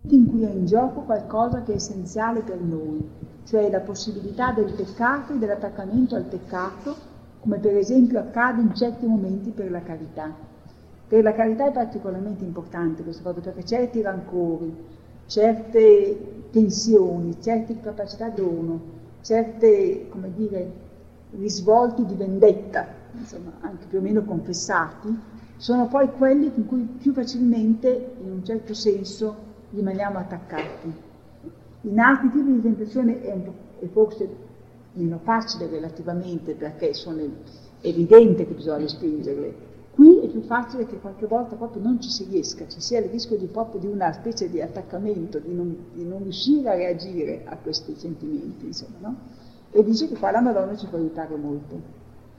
in cui è in gioco qualcosa che è essenziale per noi, cioè la possibilità del peccato e dell'attaccamento al peccato, come per esempio accade in certi momenti per la carità. Per la carità è particolarmente importante questa cosa, perché certi rancori, certe tensioni, certe capacità di dono, certe, come dire, risvolti di vendetta, insomma, anche più o meno confessati, sono poi quelli in cui più facilmente, in un certo senso, rimaniamo attaccati. In altri tipi di tentazione è forse meno facile relativamente, perché è evidente che bisogna respingerle. Qui è più facile che qualche volta proprio non ci si riesca, ci sia il rischio proprio di una specie di attaccamento, di non riuscire a reagire a questi sentimenti, insomma, no? E dice che qua la Madonna ci può aiutare molto.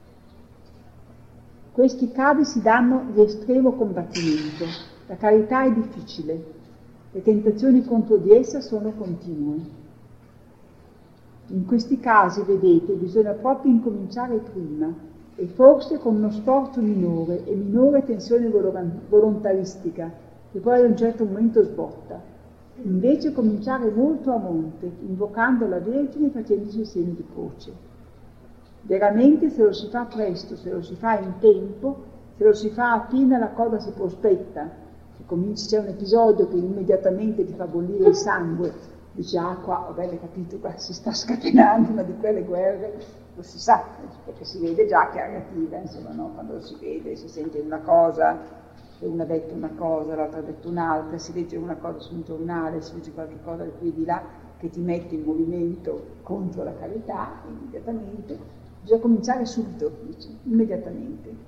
Questi casi si danno di estremo combattimento. La carità è difficile, le tentazioni contro di essa sono continue. In questi casi, vedete, bisogna proprio incominciare prima, e forse con uno sforzo minore e minore tensione volontaristica, che poi ad un certo momento sbotta. Invece cominciare molto a monte, invocando la Vergine e facendosi il segno di croce. Veramente se lo si fa presto, se lo si fa in tempo, se lo si fa appena la cosa si prospetta, c'è un episodio che immediatamente ti fa bollire il sangue, dice qua, ho bene capito, qua si sta scatenando una di quelle guerre, lo si sa, perché si vede già che è negativa, insomma, no? Quando si vede, si sente una cosa, che una ha detto una cosa, l'altra ha detto un'altra, si legge una cosa su un giornale, si legge qualche cosa di qui e di là, che ti mette in movimento contro la carità, immediatamente, bisogna cominciare subito, dice, immediatamente.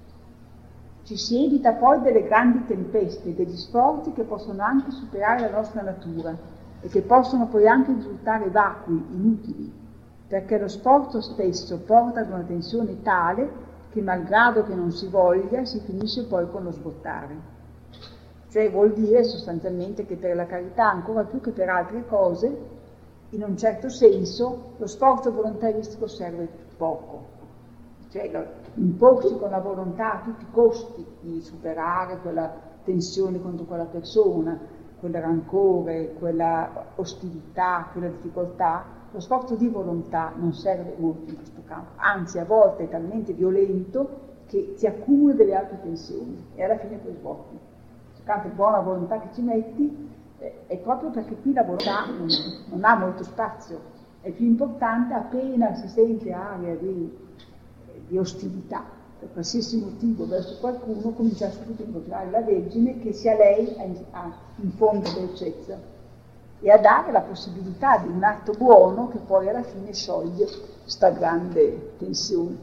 Ci si evita poi delle grandi tempeste, degli sforzi che possono anche superare la nostra natura e che possono poi anche risultare vacui, inutili, perché lo sforzo stesso porta ad una tensione tale che, malgrado che non si voglia, si finisce poi con lo sbottare. Cioè vuol dire sostanzialmente che per la carità, ancora più che per altre cose, in un certo senso, lo sforzo volontaristico serve poco. Cioè imporsi con la volontà a tutti i costi di superare quella tensione contro quella persona, quel rancore, quella ostilità, quella difficoltà, lo sforzo di volontà non serve molto in questo campo, anzi a volte è talmente violento che ti accumula delle altre tensioni e alla fine poi sbotti. Tanto buona volontà che ci metti è proprio perché qui la volontà non ha molto spazio, è più importante appena si sente aria di ostilità, per qualsiasi motivo verso qualcuno, comincia subito a incontrare la Vergine che sia lei a infondere dolcezza e a dare la possibilità di un atto buono che poi alla fine scioglie sta grande tensione.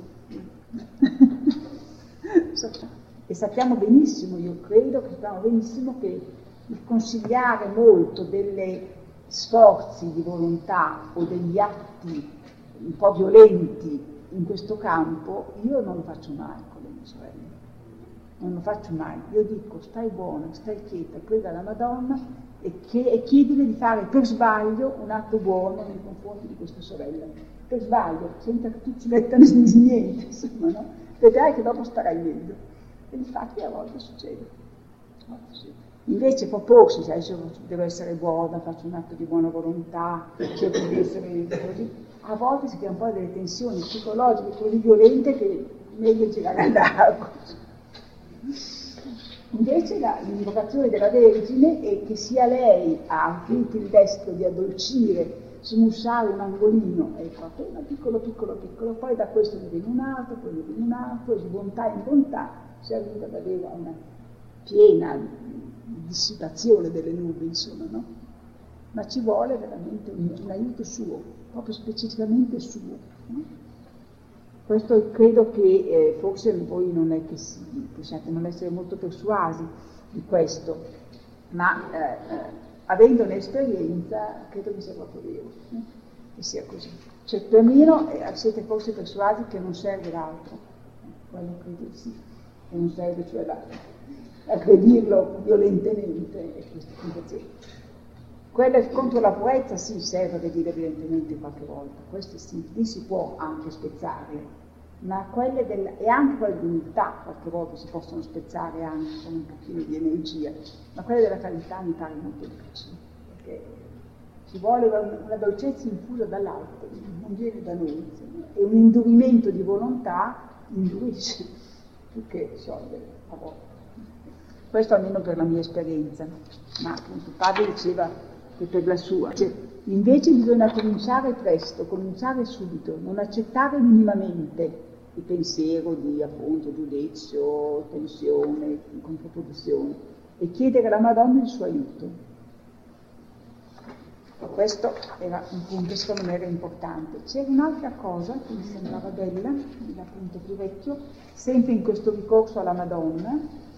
E sappiamo benissimo, io credo che sappiamo benissimo che il consigliare molto degli sforzi di volontà o degli atti un po' violenti in questo campo, io non lo faccio mai con le mie sorelle, non lo faccio mai. Io dico stai buona, stai quieta, prega la Madonna e chiedile di fare per sbaglio un atto buono nei confronti di questa sorella, per sbaglio, senza che tu ci metta niente, insomma, no? Vedrai che dopo starai meglio. E infatti a volte succede. Invece proporsi, sai, devo essere buona, faccio un atto di buona volontà, cerco di essere così. A volte si creano poi delle tensioni psicologiche così violente che è meglio girare al largo. Invece l'invocazione della Vergine è che sia lei a tutto il destro di addolcire, smussare un angolino, ecco, appena piccolo, poi da questo ne viene un altro, poi ne viene un altro, e di bontà in bontà si arriva ad avere una piena dissipazione delle nubi, insomma, no? Ma ci vuole veramente un aiuto suo, proprio specificamente suo, no? Questo credo che forse voi non è che possiate non essere molto persuasi di questo, ma avendo un'esperienza credo che sia proprio vero, che sia così. Cioè perlomeno siete forse persuasi che non serve l'altro, quello credo sì, che non serve cioè aggredirlo violentemente e questa tentazione. Quella contro la purezza sì, serve aggredire violentemente qualche volta, questo sì, lì si può anche spezzare, ma quelle e anche quelle dell'umiltà, qualche volta si possono spezzare anche con un pochino di energia, ma quelle della carità mi pare molto difficile, perché ci vuole una dolcezza infusa dall'alto, non viene da noi, e un indurimento di volontà indurisce più che sciogliere a volte. Questo almeno per la mia esperienza, ma appunto padre diceva che per la sua. Invece bisogna cominciare presto, cominciare subito, non accettare minimamente il pensiero di appunto giudizio, tensione, controposizione e chiedere alla Madonna il suo aiuto. Questo era un punto secondo me era importante. C'era un'altra cosa che mi sembrava bella, l'appunto più vecchio, sempre in questo ricorso alla Madonna,